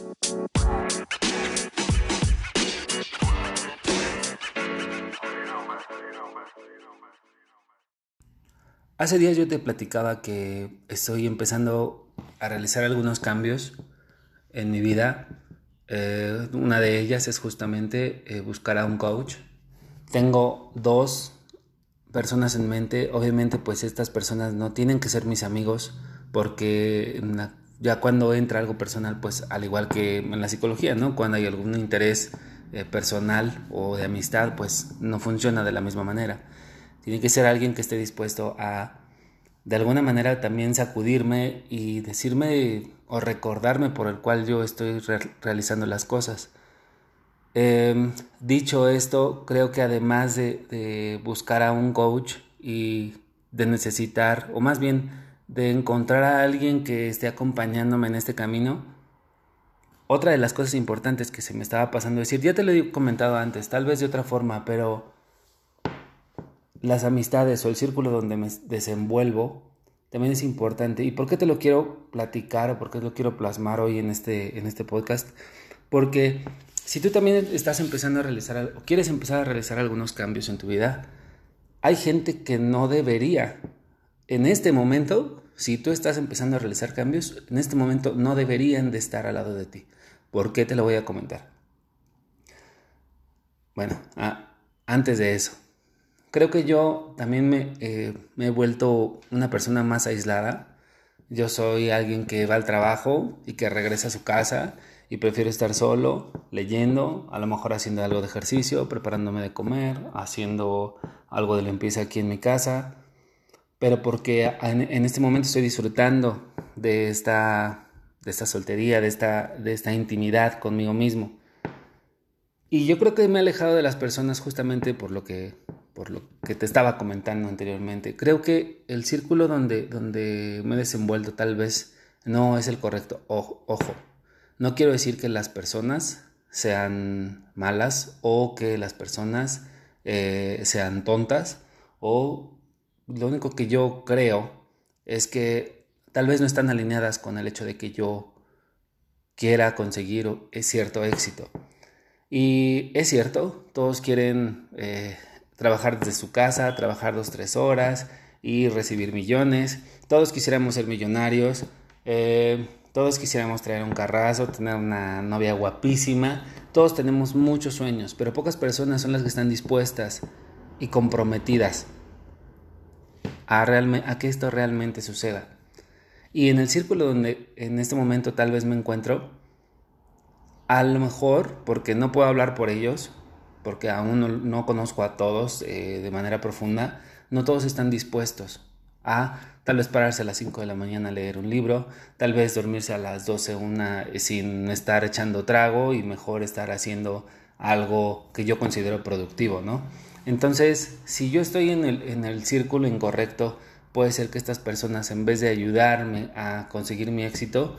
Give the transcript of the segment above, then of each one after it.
Hace días yo te platicaba que estoy empezando a realizar algunos cambios en mi vida. Una de ellas es justamente buscar a un coach. Tengo dos personas en mente. Obviamente pues estas personas no tienen que ser mis amigos porque ya cuando entra algo personal, pues al igual que en la psicología, ¿no? Cuando hay algún interés personal o de amistad, pues no funciona de la misma manera. Tiene que ser alguien que esté dispuesto a, de alguna manera, también sacudirme y decirme o recordarme por el cual yo estoy realizando las cosas. Dicho esto, creo que además de buscar a un coach y de necesitar, o más bien de encontrar a alguien que esté acompañándome en este camino, otra de las cosas importantes que se me estaba pasando decir, ya te lo he comentado antes, tal vez de otra forma, pero las amistades o el círculo donde me desenvuelvo también es importante. ¿Y por qué te lo quiero platicar o por qué lo quiero plasmar hoy en este podcast? Porque si tú también estás empezando a realizar o quieres empezar a realizar algunos cambios en tu vida, hay gente que no debería. En este momento, si tú estás empezando a realizar cambios, en este momento no deberían de estar al lado de ti. ¿Por qué te lo voy a comentar? Bueno, antes de eso, creo que yo también me he vuelto una persona más aislada. Yo soy alguien que va al trabajo y que regresa a su casa y prefiero estar solo, leyendo, a lo mejor haciendo algo de ejercicio, preparándome de comer, haciendo algo de limpieza aquí en mi casa, pero porque en este momento estoy disfrutando de esta soltería, de esta intimidad conmigo mismo. Y yo creo que me he alejado de las personas justamente por lo que te estaba comentando anteriormente. Creo que el círculo donde me he desenvuelto tal vez no es el correcto. Ojo, no quiero decir que las personas sean malas o que las personas sean tontas, o lo único que yo creo es que tal vez no están alineadas con el hecho de que yo quiera conseguir cierto éxito. Y es cierto, todos quieren trabajar desde su casa, trabajar 2, 3 horas y recibir millones. Todos quisiéramos ser millonarios, todos quisiéramos traer un carrazo, tener una novia guapísima. Todos tenemos muchos sueños, pero pocas personas son las que están dispuestas y comprometidas a que esto realmente suceda. Y en el círculo donde en este momento tal vez me encuentro, a lo mejor, porque no puedo hablar por ellos, porque aún no conozco a todos de manera profunda, no todos están dispuestos a tal vez pararse a las 5 de la mañana a leer un libro, tal vez dormirse a las 12, sin estar echando trago y mejor estar haciendo algo que yo considero productivo, ¿no? Entonces, si yo estoy en el círculo incorrecto, puede ser que estas personas, en vez de ayudarme a conseguir mi éxito,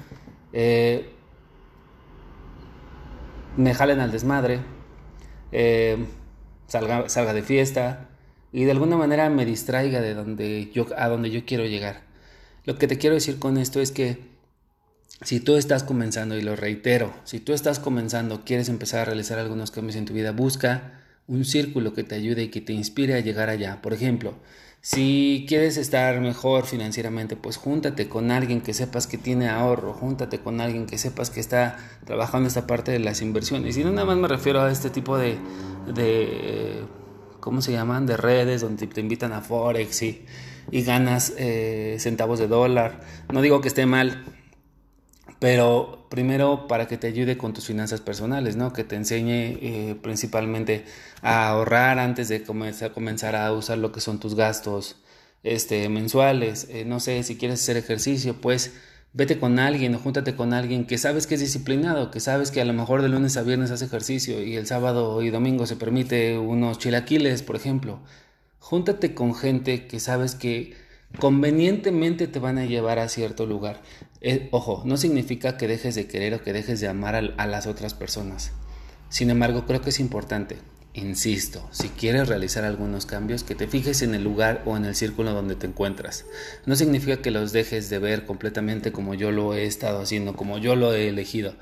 me jalen al desmadre, eh, salga de fiesta y de alguna manera me distraiga a donde yo quiero llegar. Lo que te quiero decir con esto es que si tú estás comenzando, y lo reitero, si tú estás comenzando, quieres empezar a realizar algunos cambios en tu vida, busca un círculo que te ayude y que te inspire a llegar allá. Por ejemplo, si quieres estar mejor financieramente, pues júntate con alguien que sepas que tiene ahorro, júntate con alguien que sepas que está trabajando esta parte de las inversiones. Y no nada más me refiero a este tipo de ¿cómo se llaman? De redes donde te invitan a Forex y ganas centavos de dólar. No digo que esté mal, pero primero para que te ayude con tus finanzas personales, ¿no? Que te enseñe principalmente a ahorrar antes de comenzar a usar lo que son tus gastos mensuales. No sé, si quieres hacer ejercicio, pues vete con alguien o júntate con alguien que sabes que es disciplinado, que sabes que a lo mejor de lunes a viernes hace ejercicio y el sábado y domingo se permite unos chilaquiles, por ejemplo. Júntate con gente que sabes que convenientemente te van a llevar a cierto lugar. Ojo, no significa que dejes de querer o que dejes de amar a las otras personas. Sin embargo, creo que es importante, insisto, si quieres realizar algunos cambios, que te fijes en el lugar o en el círculo donde te encuentras. No significa que los dejes de ver completamente como yo lo he estado haciendo, como yo lo he elegido.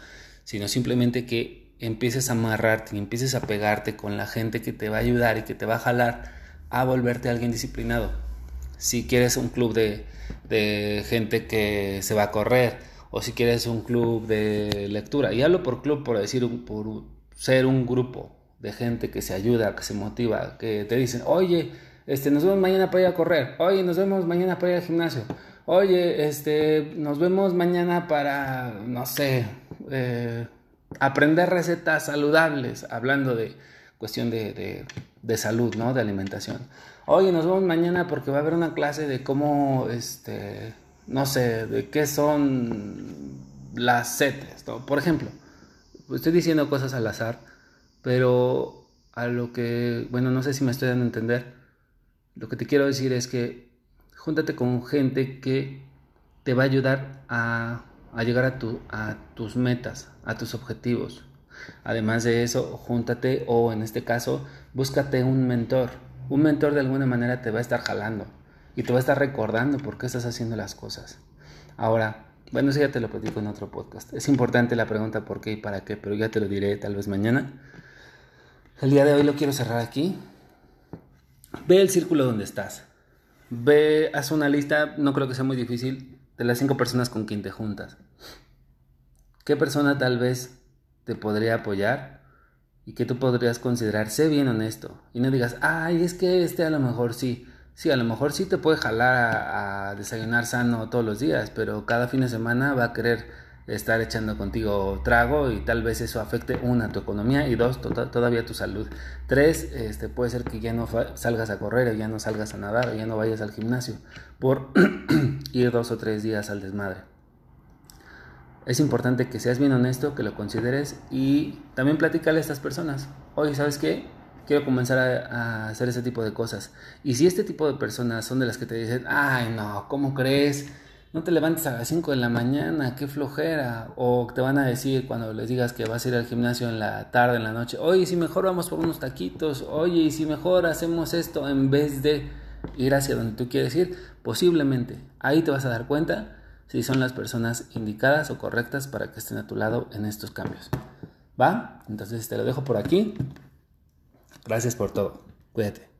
sino simplemente que empieces a amarrarte y empieces a pegarte con la gente que te va a ayudar y que te va a jalar a volverte alguien disciplinado. Si quieres un club de gente que se va a correr, o si quieres un club de lectura, y hablo por club por ser un grupo de gente que se ayuda, que se motiva, que te dicen, oye, nos vemos mañana para ir a correr, oye, nos vemos mañana para ir al gimnasio, oye, nos vemos mañana para, no sé, aprender recetas saludables, hablando de cuestión de salud, ¿no? De alimentación. Oye, nos vemos mañana porque va a haber una clase de cómo, no sé, de qué son las setas, ¿no? Por ejemplo, estoy diciendo cosas al azar, pero a lo que, bueno, no sé si me estoy dando a entender. Lo que te quiero decir es que júntate con gente que te va a ayudar a llegar a tus metas, a tus objetivos. Además de eso, júntate o en este caso, búscate un mentor. Un mentor de alguna manera te va a estar jalando y te va a estar recordando por qué estás haciendo las cosas. Ahora, bueno, eso ya te lo platico en otro podcast. Es importante la pregunta por qué y para qué, pero ya te lo diré tal vez mañana. El día de hoy lo quiero cerrar aquí. Ve el círculo donde estás. Haz una lista, no creo que sea muy difícil, de las 5 personas con quien te juntas. ¿Qué persona tal vez te podría apoyar y que tú podrías considerar? Sé bien honesto y no digas, ay, es que a lo mejor sí. Sí, a lo mejor sí te puede jalar a desayunar sano todos los días, pero cada fin de semana va a querer estar echando contigo trago y tal vez eso afecte, 1, tu economía y 2, todavía tu salud. 3, puede ser que ya no salgas a correr o ya no salgas a nadar o ya no vayas al gimnasio por ir 2 o 3 días al desmadre. Es importante que seas bien honesto, que lo consideres y también platícale a estas personas. Oye, ¿sabes qué? Quiero comenzar a hacer ese tipo de cosas. Y si este tipo de personas son de las que te dicen, ay no, ¿cómo crees? No te levantes a las 5 de la mañana, qué flojera. O te van a decir cuando les digas que vas a ir al gimnasio en la tarde, en la noche, oye, si mejor vamos por unos taquitos, oye, y si mejor hacemos esto en vez de ir hacia donde tú quieres ir, posiblemente. Ahí te vas a dar cuenta si son las personas indicadas o correctas para que estén a tu lado en estos cambios. ¿Va? Entonces te lo dejo por aquí. Gracias por todo. Cuídate.